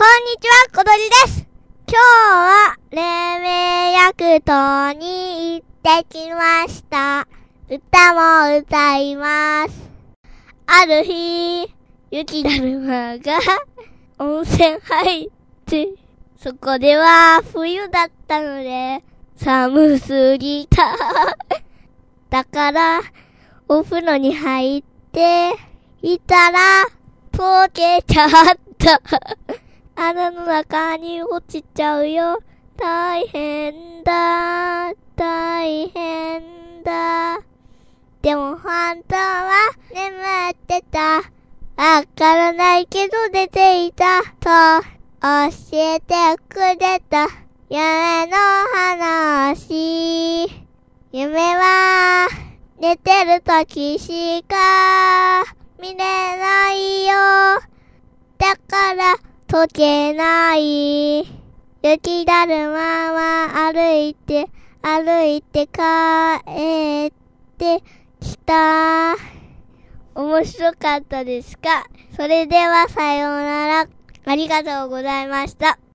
んにちは、ことじです。今日は、黎明薬湯に行ってきました。歌も歌います。ある日、雪だるまが温泉入って、そこでは冬だったので、寒すぎた。だから、お風呂に入って、いたら、溶けちゃった。穴の中に落ちちゃうよ。大変だ、大変だ。でも本当は眠ってた。わからないけど出ていた。と教えてくれた夢の話。夢は寝てる時しか見れないよ。だから溶けない。雪だるまは歩いて帰ってきた。面白かったですか？それではさようなら。ありがとうございました。